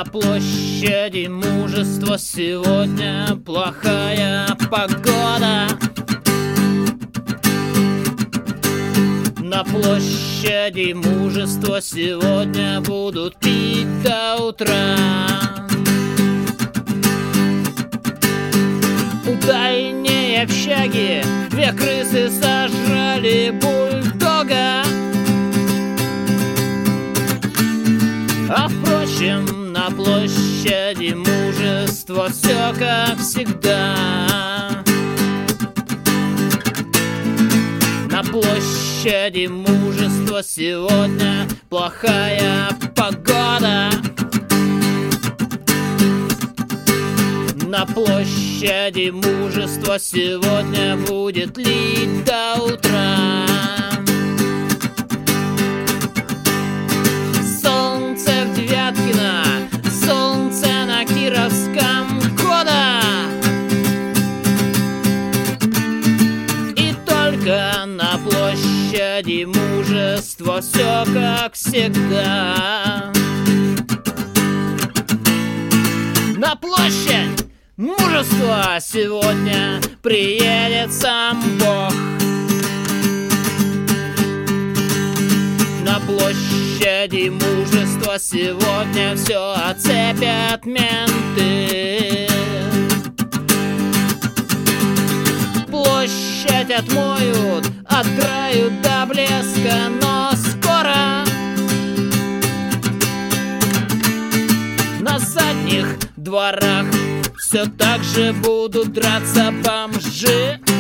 На площади Мужества сегодня плохая погода. На площади Мужества сегодня будут пить до утра. У дальней общаги две крысы сожрали бульдога. А впрочем, на площади Мужества все как всегда. На площади Мужества сегодня плохая погода. На площади Мужества сегодня будет лить до утра. Солнце в Девяткино, солнце на Кировском года. И только на площади Мужества все как всегда. На площадь Мужества сегодня приедет сам Бог. На площади Мужества сегодня все оцепят менты. Площадь отмоют от краю до блеска, но скоро на задних дворах все так же будут драться бомжи.